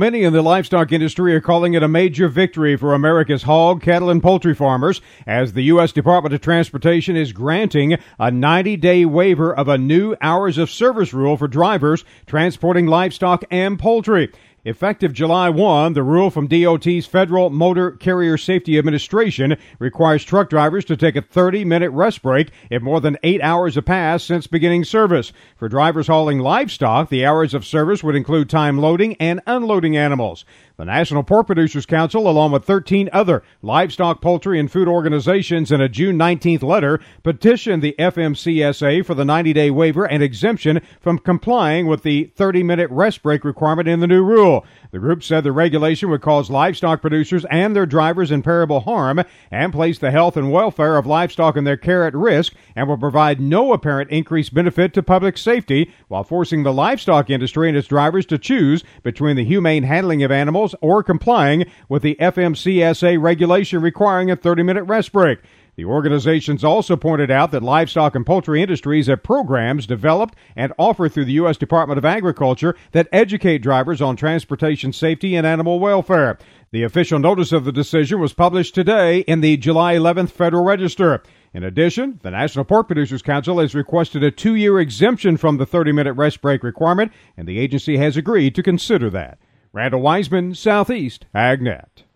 Many in the livestock industry are calling it a major victory for America's hog, cattle, and poultry farmers as the U.S. Department of Transportation is granting a 90-day waiver of a new hours of service rule for drivers transporting livestock and poultry. Effective July 1, the rule from DOT's Federal Motor Carrier Safety Administration requires truck drivers to take a 30-minute rest break if more than 8 hours have passed since beginning service. For drivers hauling livestock, the hours of service would include time loading and unloading animals. The National Pork Producers Council, along with 13 other livestock, poultry, and food organizations, in a June 19th letter, petitioned the FMCSA for the 90-day waiver and exemption from complying with the 30-minute rest break requirement in the new rule. The group said the regulation would cause livestock producers and their drivers irreparable harm and place the health and welfare of livestock and their care at risk and will provide no apparent increased benefit to public safety while forcing the livestock industry and its drivers to choose between the humane handling of animals or complying with the FMCSA regulation requiring a 30-minute rest break. The organizations also pointed out that livestock and poultry industries have programs developed and offered through the U.S. Department of Agriculture that educate drivers on transportation safety and animal welfare. The official notice of the decision was published today in the July 11th Federal Register. In addition, the National Pork Producers Council has requested a 2-year exemption from the 30-minute rest break requirement, and the agency has agreed to consider that. Randall Wiseman, Southeast AgNet.